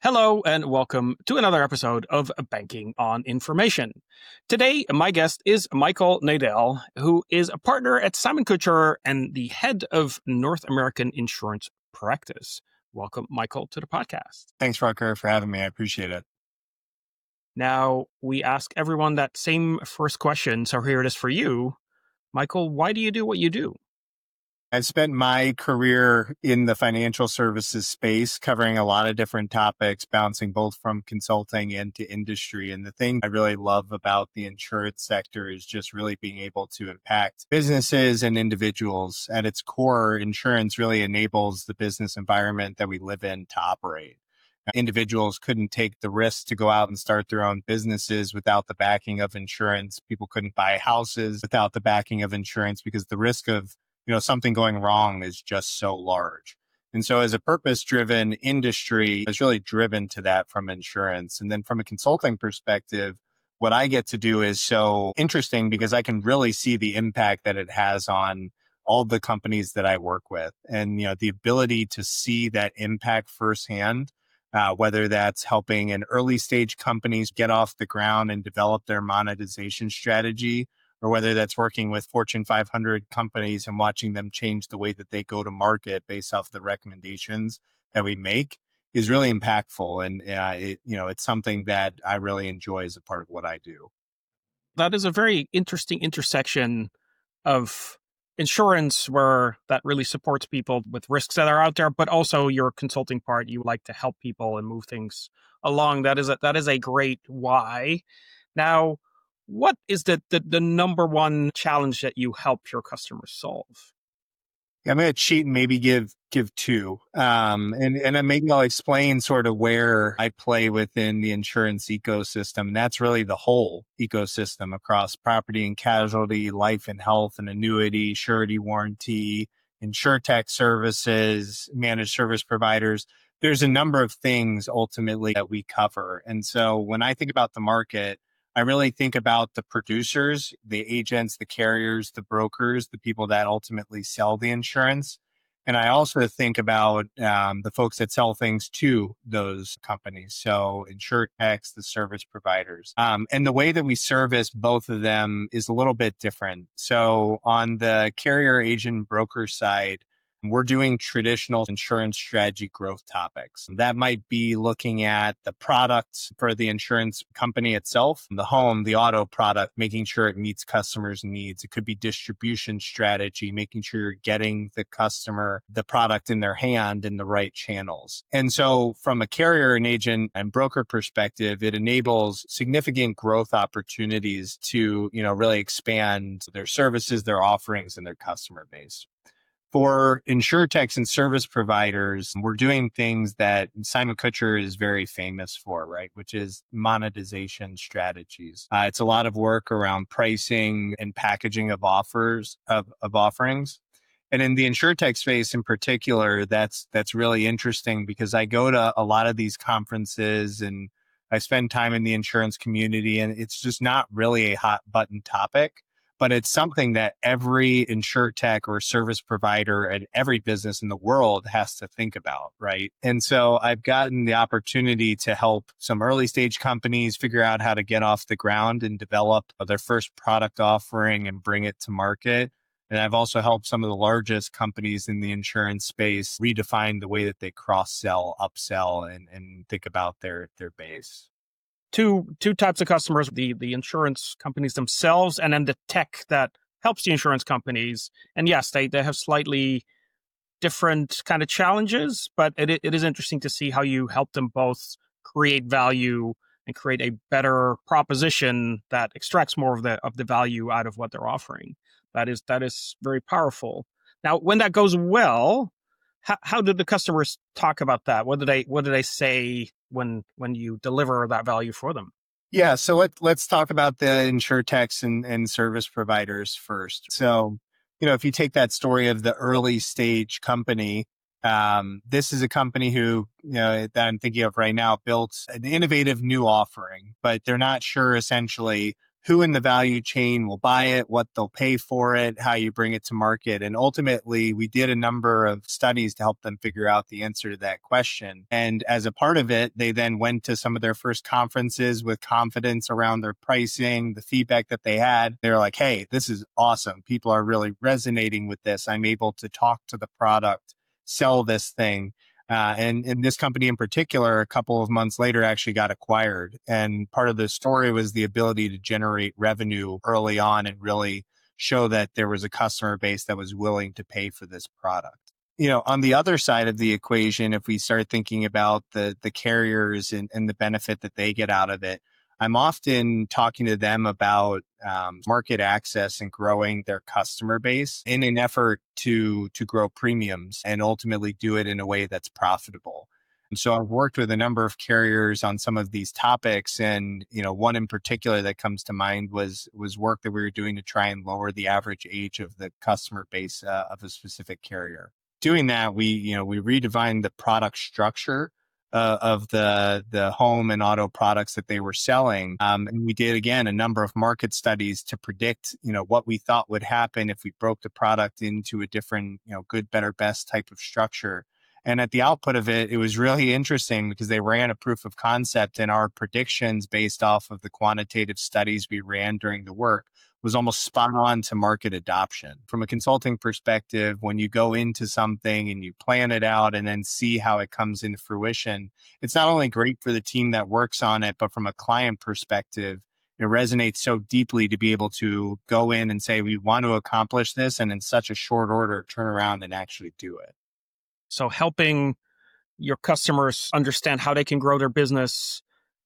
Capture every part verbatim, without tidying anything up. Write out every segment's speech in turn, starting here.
Hello and welcome to another episode of Banking on Information. Today, my guest is Michael Nadel, who is a partner at Simon Kucher and the head of North American Insurance Practice. Welcome, Michael, to the podcast. Thanks, Rucker, for having me. I appreciate it. Now, we ask everyone that same first question, so here it is for you. Michael, why do you do what you do? I've spent my career in the financial services space, covering a lot of different topics, bouncing both from consulting and to industry. And the thing I really love about the insurance sector is just really being able to impact businesses and individuals. At its core, insurance really enables the business environment that we live in to operate. Individuals couldn't take the risk to go out and start their own businesses without the backing of insurance. People couldn't buy houses without the backing of insurance because the risk of you know, something going wrong is just so large. And so as a purpose-driven industry, it's really driven to that from insurance. And then from a consulting perspective, what I get to do is so interesting because I can really see the impact that it has on all the companies that I work with. And, you know, the ability to see that impact firsthand, uh, whether that's helping an early stage companies get off the ground and develop their monetization strategy, or whether that's working with Fortune five hundred companies and watching them change the way that they go to market based off the recommendations that we make, is really impactful. And uh, it, you know, it's something that I really enjoy as a part of what I do. That is a very interesting intersection of insurance, where that really supports people with risks that are out there, but also your consulting part, you like to help people and move things along. That is a, that is a great why. Now, what is the, the, the number one challenge that you help your customers solve? I'm going to cheat and maybe give give two. Um, and, and maybe I'll explain sort of where I play within the insurance ecosystem. And that's really the whole ecosystem across property and casualty, life and health and annuity, surety warranty, insurtech services, managed service providers. There's a number of things ultimately that we cover. And so when I think about the market, I really think about the producers, the agents, the carriers, the brokers, the people that ultimately sell the insurance. And I also think about um, the folks that sell things to those companies. So insurtechs, the service providers. Um, and the way that we service both of them is a little bit different. So on the carrier, agent, broker side, we're doing traditional insurance strategy growth topics. That might be looking at the products for the insurance company itself, the home, the auto product, making sure it meets customers' needs. It could be distribution strategy, making sure you're getting the customer the product in their hand in the right channels. And so from a carrier and agent and broker perspective, it enables significant growth opportunities to, you know, really expand their services, their offerings, and their customer base. For insurtechs and service providers, we're doing things that Simon Kucher is very famous for, right? Which is monetization strategies. Uh, it's a lot of work around pricing and packaging of offers of, of offerings. And in the insurtech space in particular, that's that's really interesting because I go to a lot of these conferences and I spend time in the insurance community, and it's just not really a hot button topic. But it's something that every insurtech or service provider and every business in the world has to think about, right? And so I've gotten the opportunity to help some early stage companies figure out how to get off the ground and develop their first product offering and bring it to market. And I've also helped some of the largest companies in the insurance space redefine the way that they cross-sell, upsell, and, and think about their, their base. Two two types of customers, the, the insurance companies themselves and then the tech that helps the insurance companies. And yes, they, they have slightly different kind of challenges, but it it is interesting to see how you help them both create value and create a better proposition that extracts more of the of the value out of what they're offering. That is that is very powerful. Now, when that goes well, how, how did the customers talk about that? What did they what did they say when when you deliver that value for them? Yeah, so let, let's talk about the insurtechs and, and service providers first. So, you know, if you take that story of the early stage company, um, this is a company who, you know, that I'm thinking of right now built an innovative new offering, but they're not sure essentially who in the value chain will buy it, what they'll pay for it, how you bring it to market. And ultimately, we did a number of studies to help them figure out the answer to that question. And as a part of it, they then went to some of their first conferences with confidence around their pricing, the feedback that they had. They're like, hey, this is awesome. People are really resonating with this. I'm able to talk to the product, sell this thing. Uh, and, and this company in particular, a couple of months later, actually got acquired. And part of the story was the ability to generate revenue early on and really show that there was a customer base that was willing to pay for this product. You know, on the other side of the equation, if we start thinking about the the carriers and, and the benefit that they get out of it, I'm often talking to them about um, market access and growing their customer base in an effort to to grow premiums and ultimately do it in a way that's profitable. And so I've worked with a number of carriers on some of these topics, and you know, one in particular that comes to mind was was work that we were doing to try and lower the average age of the customer base uh, of a specific carrier. Doing that, we you know we redefined the product structure Uh, of the the home and auto products that they were selling. Um, and we did, again, a number of market studies to predict, you know, what we thought would happen if we broke the product into a different, you know, good, better, best type of structure. And at the output of it, it was really interesting because they ran a proof of concept, and our predictions based off of the quantitative studies we ran during the work was almost spot on to market adoption. From a consulting perspective, when you go into something and you plan it out and then see how it comes into fruition, it's not only great for the team that works on it, but from a client perspective, it resonates so deeply to be able to go in and say, we want to accomplish this, and in such a short order, turn around and actually do it. So helping your customers understand how they can grow their business,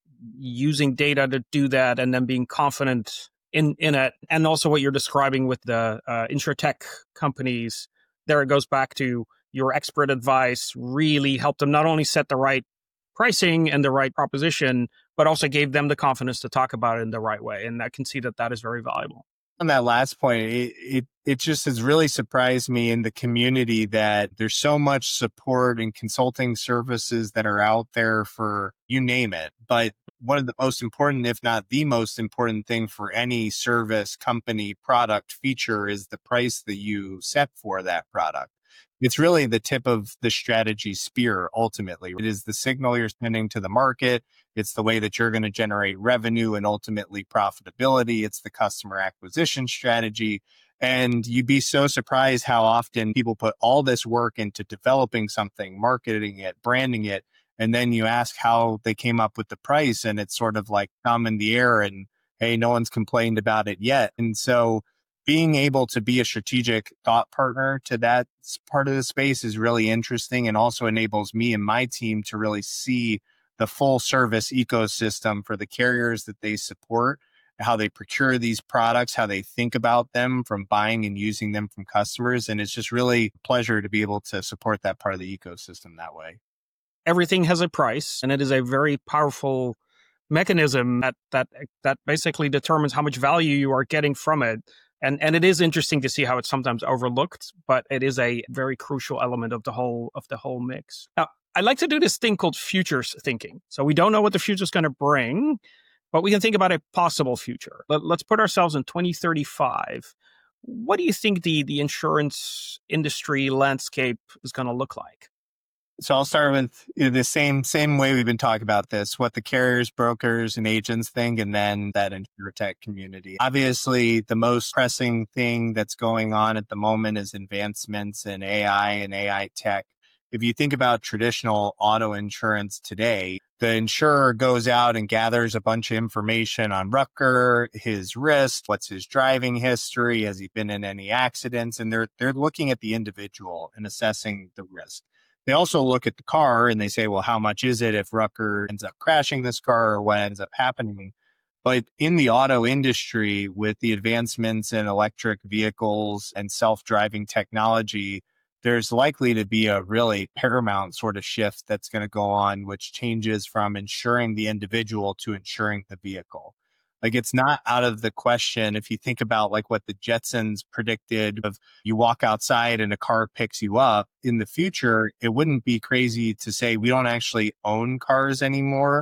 using data to do that, and then being confident in, in it. And also what you're describing with the uh, insurtech companies, there it goes back to your expert advice really helped them not only set the right pricing and the right proposition, but also gave them the confidence to talk about it in the right way. And I can see that that is very valuable. On that last point, it, it it just has really surprised me in the community that there's so much support and consulting services that are out there for you name it. But one of the most important, if not the most important thing for any service, company, product, feature is the price that you set for that product. It's really the tip of the strategy spear, ultimately. It is the signal you're sending to the market. It's the way that you're going to generate revenue and ultimately profitability. It's the customer acquisition strategy. And you'd be so surprised how often people put all this work into developing something, marketing it, branding it, and then you ask how they came up with the price, and it's sort of like thumb in the air and, hey, no one's complained about it yet. And so being able to be a strategic thought partner to that part of the space is really interesting, and also enables me and my team to really see the full service ecosystem for the carriers that they support, how they procure these products, how they think about them from buying and using them from customers. And it's just really a pleasure to be able to support that part of the ecosystem that way. Everything has a price, and it is a very powerful mechanism that that that basically determines how much value you are getting from it. And and it is interesting to see how it's sometimes overlooked, but it is a very crucial element of the whole of the whole mix. Now, I like to do this thing called futures thinking. So we don't know what the future is going to bring, but we can think about a possible future. Let, let's put ourselves in twenty thirty-five. What do you think the the insurance industry landscape is going to look like? So I'll start with you know, the same same way we've been talking about this, what the carriers, brokers, and agents think, and then that insurtech community. Obviously, the most pressing thing that's going on at the moment is advancements in A I and A I tech. If you think about traditional auto insurance today, the insurer goes out and gathers a bunch of information on Rucker, his risk, what's his driving history, has he been in any accidents, and they're they're looking at the individual and assessing the risk. They also look at the car and they say, well, how much is it if Rucker ends up crashing this car, or what ends up happening? But in the auto industry, with the advancements in electric vehicles and self-driving technology, there's likely to be a really paramount sort of shift that's going to go on, which changes from insuring the individual to insuring the vehicle. Like, it's not out of the question. If you think about like what the Jetsons predicted of you walk outside and a car picks you up in the future, it wouldn't be crazy to say we don't actually own cars anymore.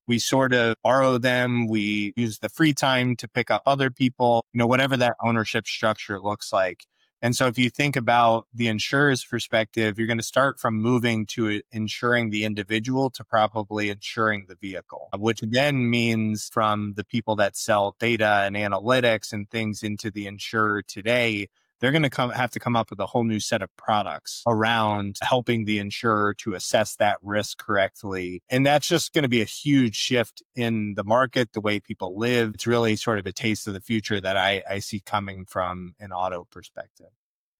We sort of borrow them. We use the free time to pick up other people, you know, whatever that ownership structure looks like. And so if you think about the insurer's perspective, you're going to start from moving to insuring the individual to probably insuring the vehicle, which then means from the people that sell data and analytics and things into the insurer today, they're going to come have to come up with a whole new set of products around helping the insurer to assess that risk correctly. And that's just going to be a huge shift in the market, the way people live. It's really sort of a taste of the future that I, I see coming from an auto perspective.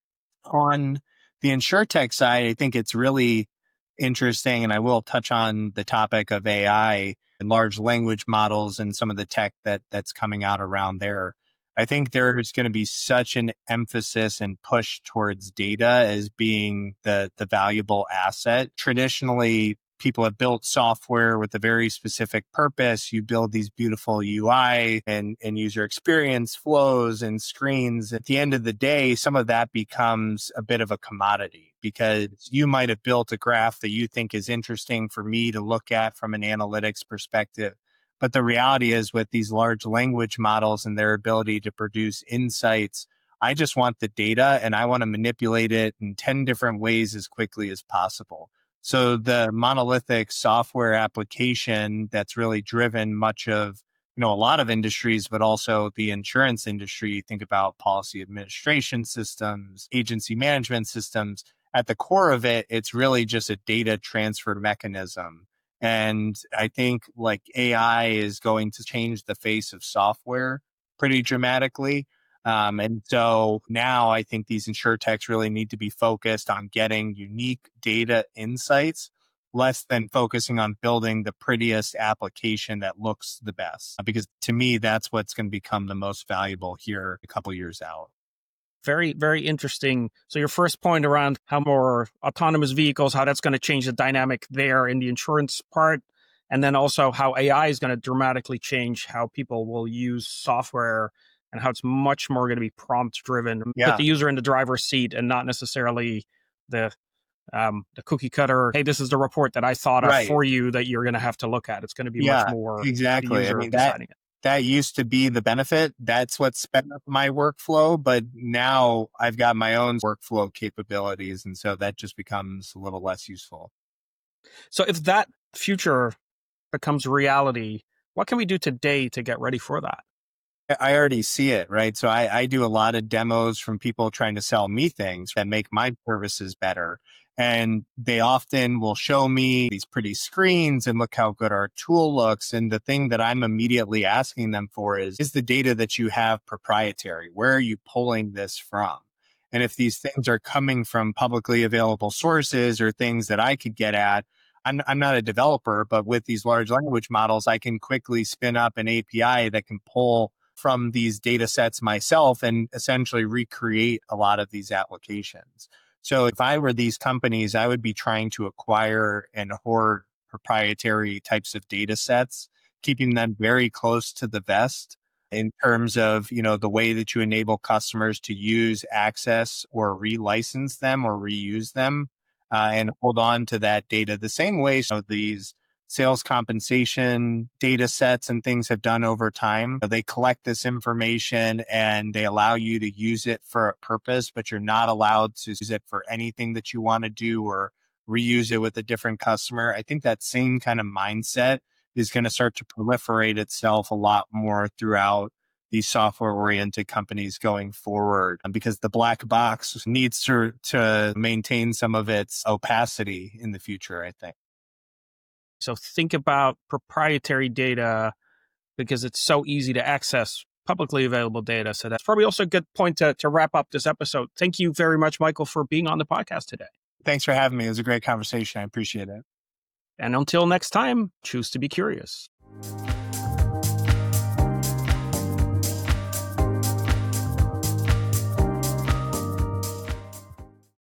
On the InsurTech side, I think it's really interesting, and I will touch on the topic of A I and large language models and some of the tech that that's coming out around there. I think there's going to be such an emphasis and push towards data as being the, the valuable asset. Traditionally, people have built software with a very specific purpose. You build these beautiful U I and, and user experience flows and screens. At the end of the day, some of that becomes a bit of a commodity because you might have built a graph that you think is interesting for me to look at from an analytics perspective. But the reality is with these large language models and their ability to produce insights, I just want the data and I want to manipulate it in ten different ways as quickly as possible. So the monolithic software application that's really driven much of, you know, a lot of industries, but also the insurance industry, think about policy administration systems, agency management systems. At the core of it, it's really just a data transfer mechanism. And I think like A I is going to change the face of software pretty dramatically. Um, and so now I think these insurtechs really need to be focused on getting unique data insights, less than focusing on building the prettiest application that looks the best. Because to me, that's what's going to become the most valuable here a couple years out. Very, very interesting. So your first point around how more autonomous vehicles, how that's going to change the dynamic there in the insurance part, and then also how A I is going to dramatically change how people will use software and how it's much more going to be prompt driven, Yeah. put the user in the driver's seat and not necessarily the um, the cookie cutter. Hey, this is the report that I thought Right. of for you that you're going to have to look at. It's going to be Yeah, much more exactly. the user I mean, that, deciding it. that used to be the benefit. That's what sped up my workflow. But now I've got my own workflow capabilities. And so that just becomes a little less useful. So if that future becomes reality, what can we do today to get ready for that? I already see it, right? So I, I do a lot of demos from people trying to sell me things that make my services better. And they often will show me these pretty screens and look how good our tool looks. And the thing that I'm immediately asking them for is, is the data that you have proprietary? Where are you pulling this from? And if these things are coming from publicly available sources or things that I could get at, I'm, I'm not a developer, but with these large language models, I can quickly spin up an A P I that can pull from these data sets myself and essentially recreate a lot of these applications. So if I were these companies, I would be trying to acquire and hoard proprietary types of data sets, keeping them very close to the vest in terms of, you know, the way that you enable customers to use, access, or relicense them or reuse them, uh, and hold on to that data the same way. So these sales compensation data sets and things have done over time. They collect this information and they allow you to use it for a purpose, but you're not allowed to use it for anything that you want to do or reuse it with a different customer. I think that same kind of mindset is going to start to proliferate itself a lot more throughout these software-oriented companies going forward, because the black box needs to, to maintain some of its opacity in the future, I think. So think about proprietary data because it's so easy to access publicly available data. So that's probably also a good point to, to wrap up this episode. Thank you very much, Michael, for being on the podcast today. Thanks for having me. It was a great conversation. I appreciate it. And until next time, choose to be curious.